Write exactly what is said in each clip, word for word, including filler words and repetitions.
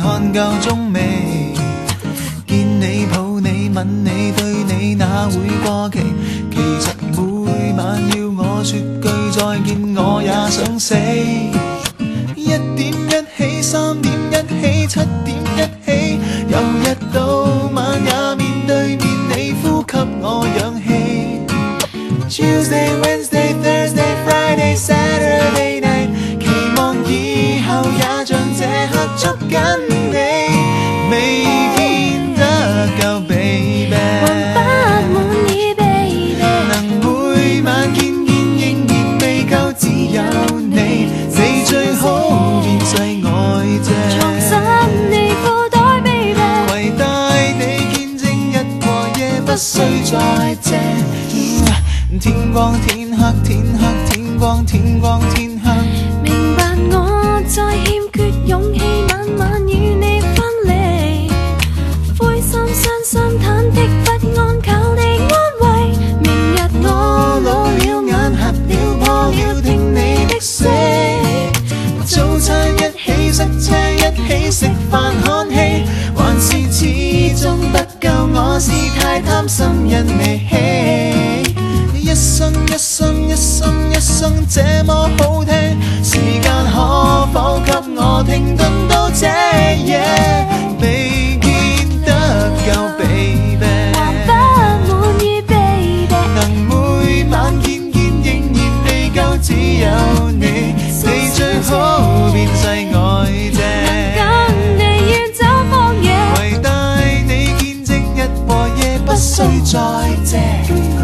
看夠中未？見你抱你吻你對你哪會過期？其實每晚要我說句再見，我也想死。一點一起，三點一起，七點一起，由日到晚也面對面，你呼吸我氧氣。Tuesday, Wednesday, Thursday, Friday, Saturday night， 期望以後也像這刻捉緊你，未見得夠 baby， 還不滿意 baby， 能每晚見見仍然未夠，只有你，你最好變世愛姐， 藏實你褲袋 baby， 攜帶你見證日和夜，不需再借。天光天黑天黑天光天光天黑， 明白我再欠缺勇氣，晚晚與你分離，灰心傷心忐忑不安，求你安慰。明日我老了眼瞎了破了，聽你的死。 早餐一起塞車一起食飯看戲，還是始終不夠，我是太貪心因你起。一生一生一生一生這麼好聽，時間可否給我停頓到這夜，未見得夠 baby， 還不滿意 baby， 能每晚見見仍然未夠，只有你，你最好變世愛姐， 跟你遠走荒野， 攜帶你見證日和夜，不需再借。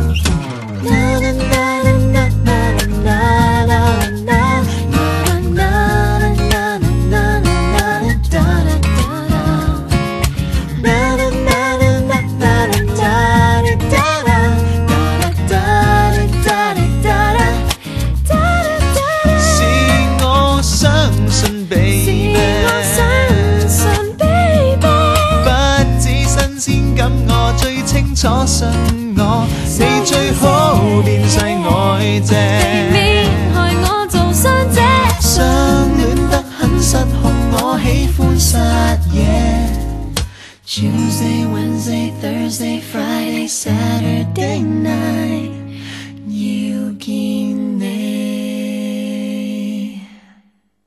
我最清楚信我，你最好變世愛姐， 別害我做傷者， 相戀得很失控，我喜歡實夜。Tuesday, Wednesday, Thursday, Friday, Saturday night。